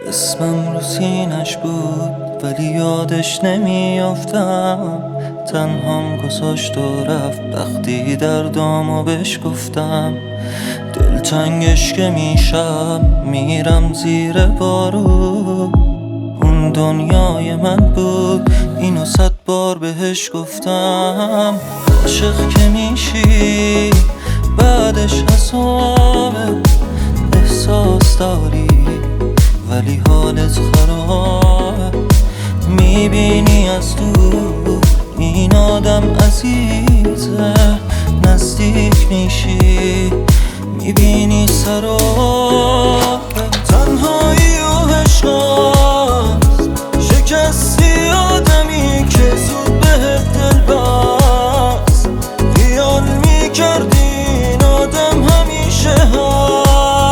اسمم رو سینش بود ولی یادش نمیافتم. تنهام گذاشت و رفت وقتی دردامو بهش گفتم. دلتنگش که میشم میرم زیر بارو. اون دنیای من بود اینو 100 بار بهش گفتم. عاشق که میشی بعدش عذابه، احساس داری ولی حالت خرابه. میبینی از دور این آدم عزیزه، نزدیک میشی میبینی سرابه. تنهایی و عشقاست، شکستی آدمی که زود بهت دل بست. خیال میکردی این آدم همیشه هست.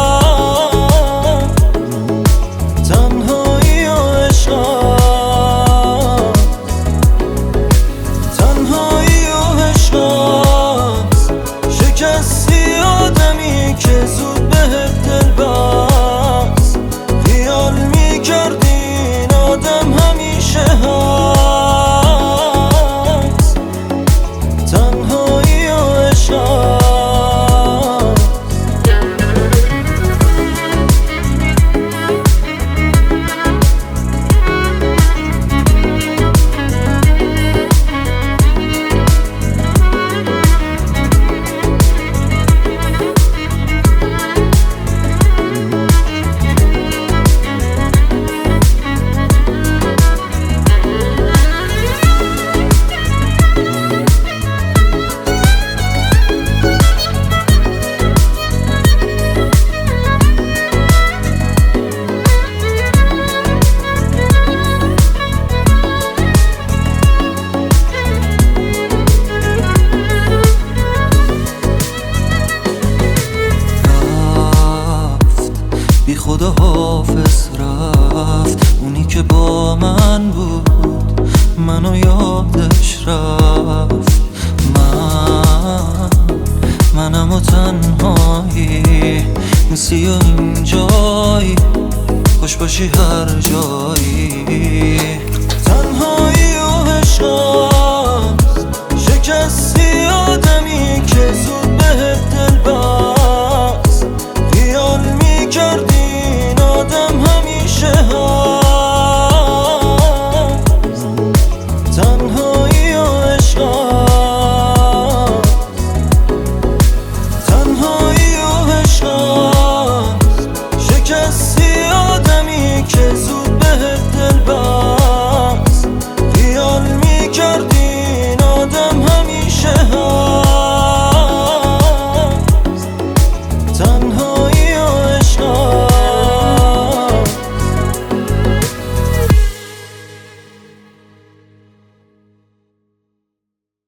تنهایی و عشقاست، تنهایی و عشقاست، شکستی آدمی که زود بهت دل بست. خیال میکردی این آدم همیشه هست. تنهایی و عشقاست. بی خدا حافظ رفت، اونی که با من بود منو یادش رفت. منم و تنهایی نیستی و اینجایی، خوش باشی هر جایی.